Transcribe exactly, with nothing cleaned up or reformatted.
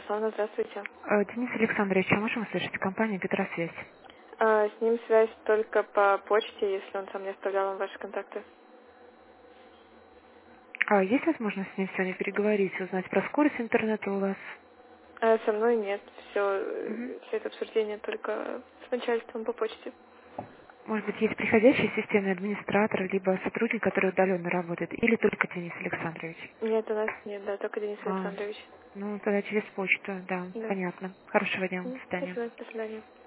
Ярославна, здравствуйте. Э, Денис Александрович, а можем услышать компанию «Петросвязь»? А, с ним связь только по почте, если он сам не оставлял вам ваши контакты. А есть возможность с ним сегодня переговорить, узнать про скорость интернета у вас? А со мной нет. Мгм. Все, все это обсуждение только с начальством по почте. Может быть, есть приходящий системный администратор, либо сотрудник, который удаленно работает, или только Денис Александрович? Нет, у нас нет, да, только Денис А, Александрович. ну, тогда через почту, да, Да. понятно. Хорошего дня, М, до свидания. Спасибо, до свидания.